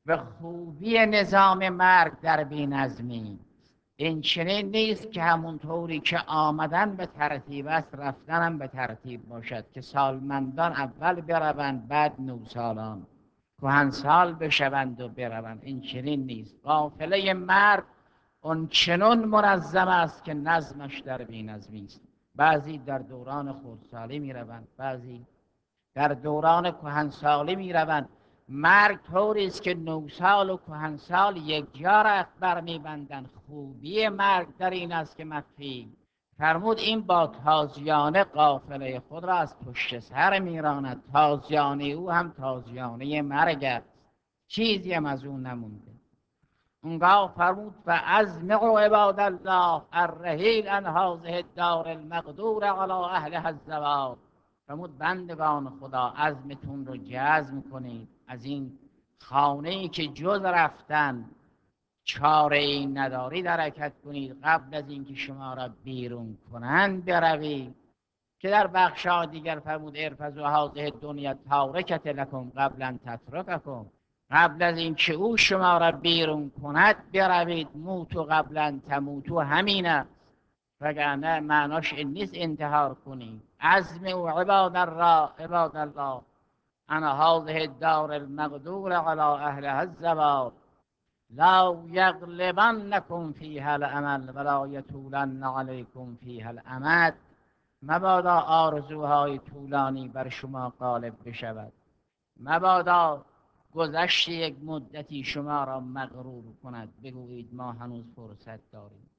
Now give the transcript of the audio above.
به خوبی نظام مرگ در بی‌نظمی. این چنین نیست که همونطوری که آمدن به ترتیب است رفتن هم به ترتیب باشد، که سالمندان اول بروند بعد نوسالان، کهنسال بشوند و بروند. این چنین نیست. قافله مرگ اون چنون منظم است که نظمش در بی‌نظمی است. بعضی در دوران خردسالی میروند، بعضی در دوران کهنسالی میروند. مرگ طوری است که نوسال و کهنسال یک جا را بر میبندند. خوبی مرگ در این است که مخفی فرمود این با تازیانه قافله خود را از پشت سر میراند. تازیانه او هم تازیانه مرگ است، چیزی هم از اون نمونده. اونگاه فرمود و ازمعوا عباد الله الرحیل عن هذه الدار المقدور علی اهلها الزوال. فرمود بندگان خدا عزمتون رو جزم کنید، از این خانه ای که جز رفتن چاره ای ندارید حرکت کنید، قبل از اینکه شما را بیرون کنند بروید. که در بخشا دیگر فرمود ارفضوا هذه الدنیا تارکت لکم قبل ان تترککم. قبل از اینکه او شما را بیرون کند بروید. موتو قبل ان تموتو همین است، وگرنه معناش این نیست انتحار کنید. عزم و عباد الله انا هذه الدار المقدور على اهلها الزوال لا یغلبنکم فیها الامل ولا یطولن علیکم فیها الامد. مبادا آرزوهای طولانی بر شما غالب بشود، مبادا گذشت یک مدتی شما را مغرور کند، بگویید ما هنوز فرصت داریم.